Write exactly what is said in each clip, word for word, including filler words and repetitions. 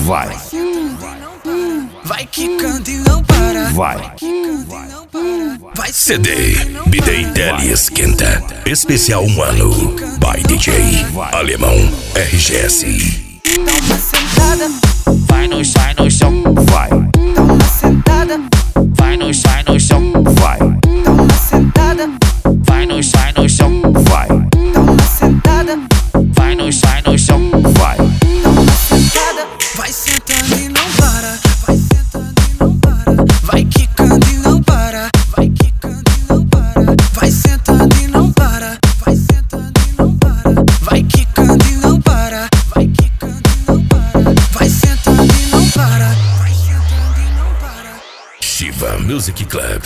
vai, vai quicando e não para, vai. vai C D B-Day Tele Esquenta Especial um ano by D J Alemão R G S. Dá uma sentada, vai no sai no chão, vai. dá uma sentada, vai no sai no chão, vai. dá uma sentada, vai no sai no chão, vai. dá uma sentada, vai no sai no chão, vai. dá uma sentada, vai sentando e não para, vai sentando e não para, vai quicando e não para, vai quicando e não para, vai sentando e não para, vai sentando e não para, vai quicando e não para, vai quicando e não para, vai sentando e não para, vai sentando e não para. Shiva Music Club.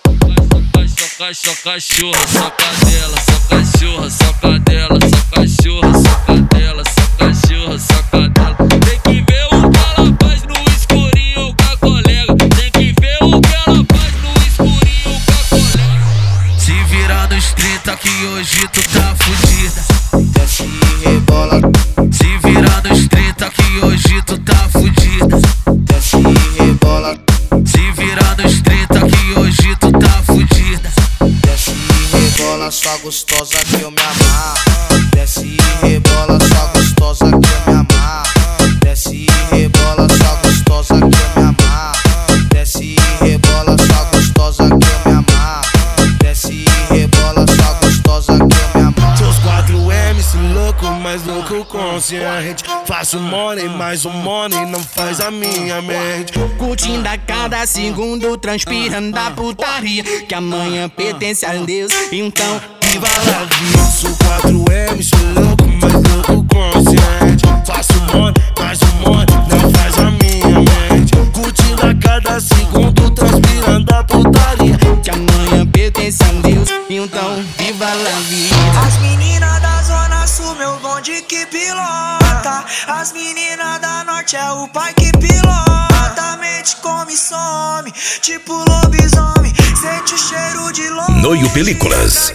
Só, só cachorra, só cadela, só cachorra, só cadela, só cachorra, só cadela, só cachorra, só cadela. Tem que ver o que ela faz no escurinho com a colega. Tem que ver o que ela faz no escurinho com a colega. Se virar nos trinta que hoje tu tá fudida. Desce e rebola. Se virar nos trinta que hoje tu tá fudida. Desce e rebola. Se virar nos trinta que hoje tu tá fudida. Desce e rebola, só gostosa que eu me amarro. Desce e rebola, só gostosa que eu me amarro. Desce e rebola, só gostosa que eu me amarro. Desce e rebola, só gostosa que eu me amarro. Desce e rebola, só gostosa que eu me amarro. Seus quatro M C louco, mais louco consciente. Faço money, mais um money não faz a minha mente. Curtindo a cada segundo, transpirando da putaria, que amanhã pertence a Deus, então viva a vida. Sou quatro M C louco, mais louco consciente. Faço money, mais um money não faz a minha mente. Curtindo a cada segundo, transpirando a putaria, que amanhã pertence a Deus, então viva a vida. As meninas da zona sul, meu bonde que pilota. As meninas da norte é o pai que pilota. Mente come e some, tipo lobisomem. Sente o cheiro de longe. Noio Películas.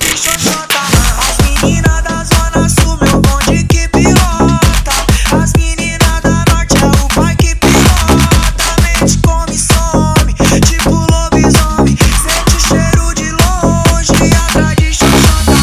As meninas da zona sul, meu bonde que pilota. As meninas da norte é o pai que pilota. Mente come e some, tipo lobisomem. Sente o cheiro de longe, atrás de xoxota.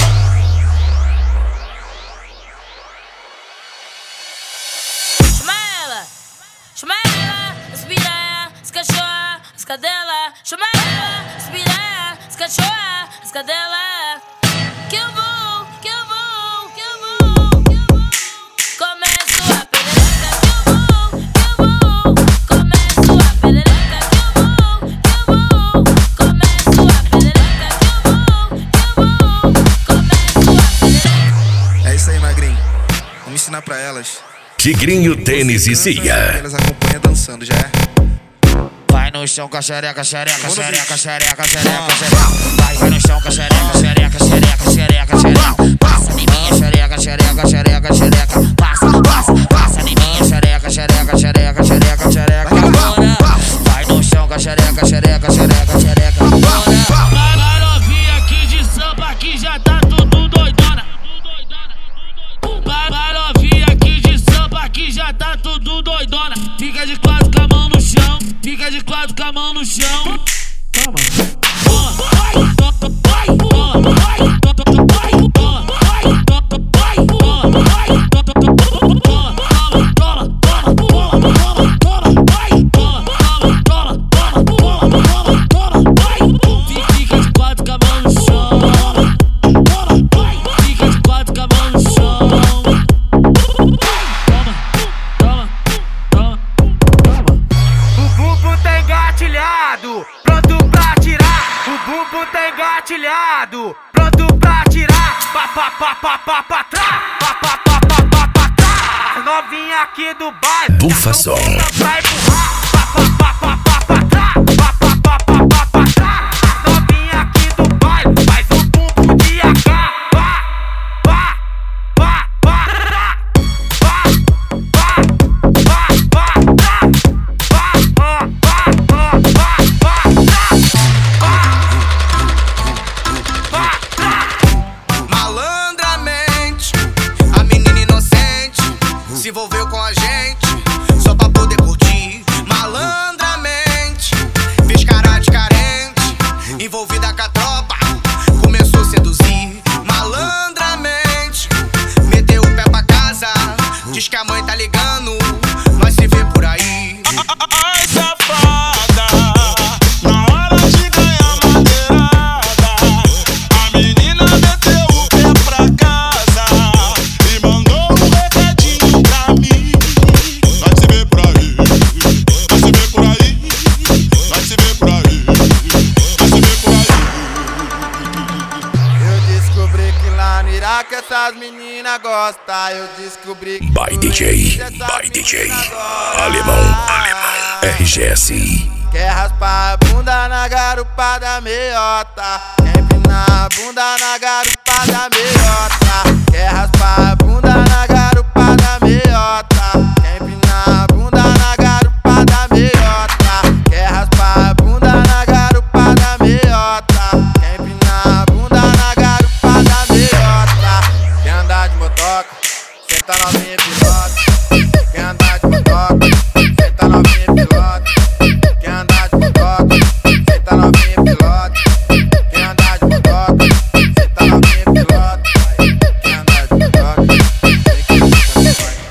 Chama ela, chama ela, as piranha, as cachorra, as cadela. Chama ela, as piranha, as cachorra, as cadela. Que eu vou, que eu vou, que eu vou, que eu vou. Começo a perereca, que eu vou, que eu vou. Começo a perereca, que eu vou, que eu vou. Começo a perereca, que eu vou, que eu vou. Começo a perereca. É isso aí, magrinho. Vamos ensinar pra elas. Tigrinho, Tênis e Cia. Elas acompanham dançando, já é? Vai no chão com a xereca, xereca, xereca, xereca, xereca, xereca. Vai, vai no chão com a xereca, xereca, xereca, xereca, xereca. Passa de minha xereca, xereca, xereca, xereca. Passa, passa, passa de minha xereca, xereca, xereca, xereca, xereca. Vai no chão com a xereca, xereca, xereca, xereca. Vai novinha aqui de Sampa que já tá tudo doidona. Vai novinha aqui de Sampa que já tá tudo doidona. Fica de quatro com a mão no chão. Fica de quatro com a mão no chão. Toma, toma, vai, toma, vai, toma, vai, toma, vai, toma, vai, toma, vai, toma, vai, toma, toma, toma, toma, toma, vai, toma, toma, toma, toma, toma, toma, vai. Fica de quatro com a mão no chão. Toma, vai, fica de quatro com a mão no chão. Toma, toma, toma, toma. O bumbum tá engatilhado, pronto pra tirar. O bumbum tá engatilhado, pronto pra tirar. Pa pa pa pa pa pa trá, pa pa pa pa pa pa trá. Novinha aqui do bairro, Bufa Som. pra empurrar. Pa pa pa pa pa pa trá, pa pa pa pa pa pa trá. Novinha aqui do bairro, faz um bumbum de A K. Pá, pá, pá, pá, trá. Pá, pá, pá, pá, trá. Pá, ó, pá, ó, pá, pá, trá. Pá, pá, trá. Malandramente, a menina inocente se envolveu com a gente. Só só pra poder curtir malandramente. Fiz cara de carente, envolvida com a tropa, começou a seduzir malandramente. Meteu o pé pra casa, diz que a mãe tá ligando, nós se vê por aí. Ai, safada, na hora de ganhar madeirada, a menina meteu o pé pra casa e mandou um recadinho pra mim. Nós se vê por aí, nós se vê por aí, nós se vê por aí, nós se vê por aí. Eu descobri que lá no Iraque essas meninas gostam. Eu descobri que By D J, by D J, Alemão, Alemão, R G S. quer raspar a bunda na garupa da meiota, quer empinar a bunda na garupa da meiota, quer raspar a bunda na garupa da meiota, quer empinar a bunda na garupa da meiota, quer raspar a bunda na garupa da meiota, quer empinar a bunda na garupa da meiota, quer andar de motoca, senta novinha.